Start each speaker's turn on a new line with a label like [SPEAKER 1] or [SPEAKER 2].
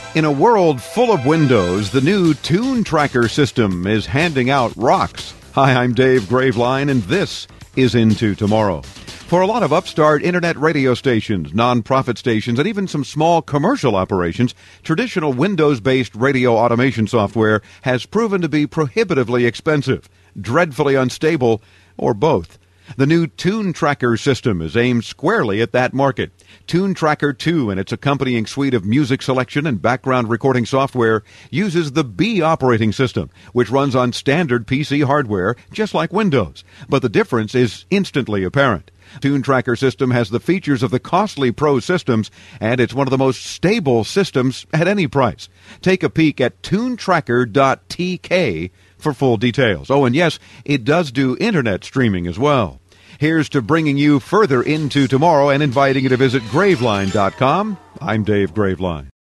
[SPEAKER 1] In a world full of windows, the new Tune Tracker system is handing out rocks. Hi, I'm Dave Graveline, and this is Into Tomorrow. For a lot of upstart internet radio stations, nonprofit stations, and even some small commercial operations, traditional Windows-based radio automation software has proven to be prohibitively expensive, dreadfully unstable, or both. The new Tune Tracker system is aimed squarely at that market. Tune Tracker 2 and its accompanying suite of music selection and background recording software uses the B operating system, which runs on standard PC hardware, just like Windows. But the difference is instantly apparent. Tune Tracker system has the features of the costly Pro systems, and it's one of the most stable systems at any price. Take a peek at tunetracker.tk for full details. Oh, and yes, it does do internet streaming as well. Here's to bringing you further into tomorrow and inviting you to visit Graveline.com. I'm Dave Graveline.